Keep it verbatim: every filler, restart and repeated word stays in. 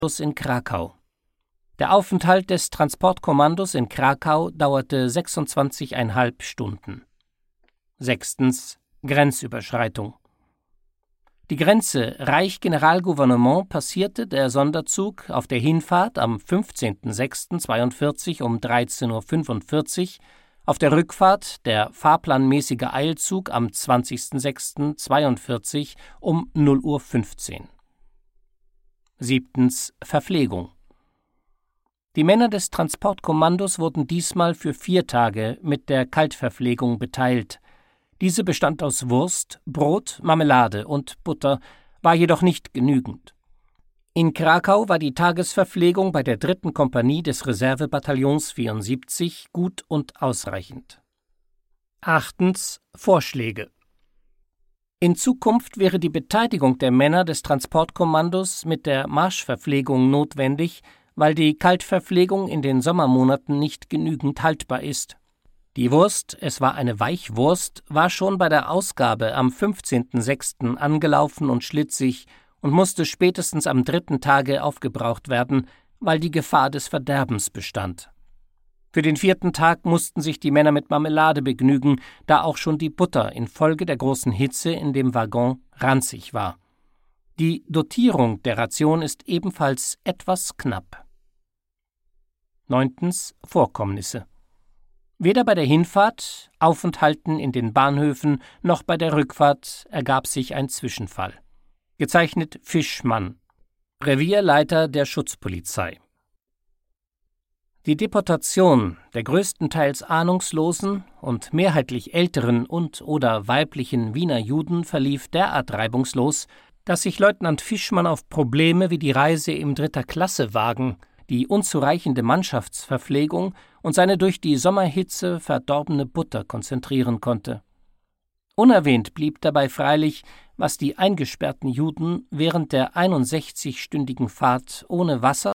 in Krakau. Der Aufenthalt des Transportkommandos in Krakau dauerte sechsundzwanzigeinhalb Stunden. Sechstens. Grenzüberschreitung. Die Grenze Reich-Generalgouvernement passierte der Sonderzug auf der Hinfahrt am fünfzehnten sechsten zweiundvierzig um dreizehn Uhr fünfundvierzig, auf der Rückfahrt der fahrplanmäßige Eilzug am zwanzigsten sechsten zweiundvierzig um null Uhr fünfzehn. Siebtens. Verpflegung. Die Männer des Transportkommandos wurden diesmal für vier Tage mit der Kaltverpflegung beteilt. Diese bestand aus Wurst, Brot, Marmelade und Butter, war jedoch nicht genügend. In Krakau war die Tagesverpflegung bei der dritten Kompanie des Reservebataillons vierundsiebzig gut und ausreichend. Achtens. Vorschläge. In Zukunft wäre die Beteiligung der Männer des Transportkommandos mit der Marschverpflegung notwendig, weil die Kaltverpflegung in den Sommermonaten nicht genügend haltbar ist. Die Wurst, es war eine Weichwurst, war schon bei der Ausgabe am fünfzehnten sechsten angelaufen und schlitzig und musste spätestens am dritten Tage aufgebraucht werden, weil die Gefahr des Verderbens bestand. Für den vierten Tag mussten sich die Männer mit Marmelade begnügen, da auch schon die Butter infolge der großen Hitze in dem Waggon ranzig war. Die Dotierung der Ration ist ebenfalls etwas knapp. Neuntens. Vorkommnisse. Weder bei der Hinfahrt, Aufenthalten in den Bahnhöfen, noch bei der Rückfahrt ergab sich ein Zwischenfall. Gezeichnet Fischmann, Revierleiter der Schutzpolizei. Die Deportation der größtenteils ahnungslosen und mehrheitlich älteren und oder weiblichen Wiener Juden verlief derart reibungslos, dass sich Leutnant Fischmann auf Probleme wie die Reise im dritter Klasse Wagen, die unzureichende Mannschaftsverpflegung und seine durch die Sommerhitze verdorbene Butter konzentrieren konnte. Unerwähnt blieb dabei freilich, was die eingesperrten Juden während der einundsechzigstündigen Fahrt ohne Wasser